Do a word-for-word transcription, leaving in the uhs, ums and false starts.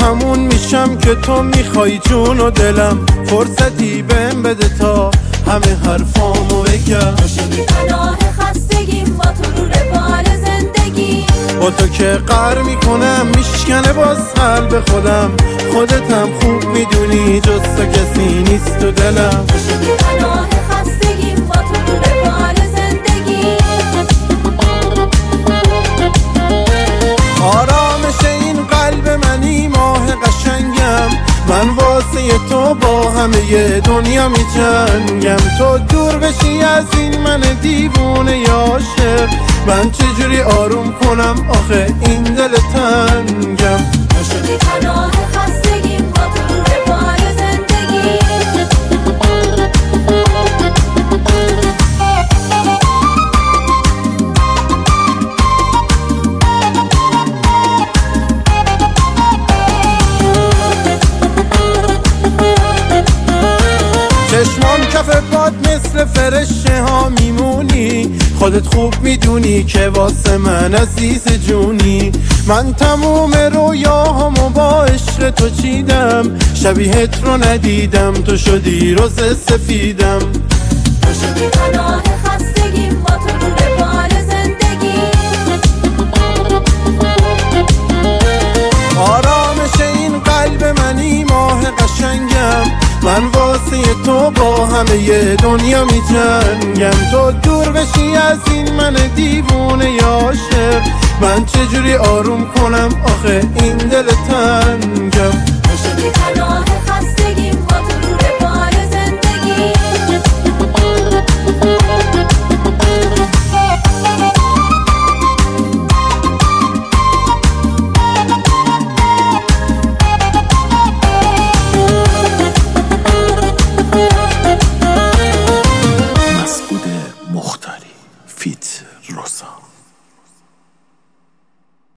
همون میشم که تو میخوای جون و دلم. فرصتی بهم بده تا همه حرفامو بگم. تو شدی پناه خستگیم، با تو رو روال زندگی. با تو که قهر میکنم میشکنه باز قلب خودم. خودتم خوب میدونی جز تو کسی نیست تو دلم. تو شدی پناه خستگیم، با تو رو روال زندگی. آرامش این قلب منی ماه قشنگم. من واسه تو با همه دنیا می جنگم. تو دور بشی از این من دیوونه عاشق. من چجوری آروم کنم آخه این دل تنگم. تو شدی پناه خستگیم، با تو رو روال زندگی. چشمان کف باد مثل فرشه ها میمونی. خودت خوب میدونی که واسه من عزیز جونی. من تموم رویاهامو با عشق تو چیدم. شبیهت رو ندیدم تو شدی روز سفیدم. تو شدی پناه خستگیم، با تو رو روال زندگی. آرامش این قلب منی ماه قشنگم. من واسه تو با همه دنیا می جنگم. تو دور بشی از این من دیوونه عاشق. من چجوری آروم کنم آخه این دل تنگ.